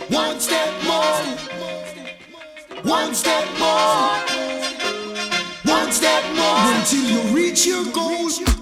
One step more, one step more, one step more until you reach your goal.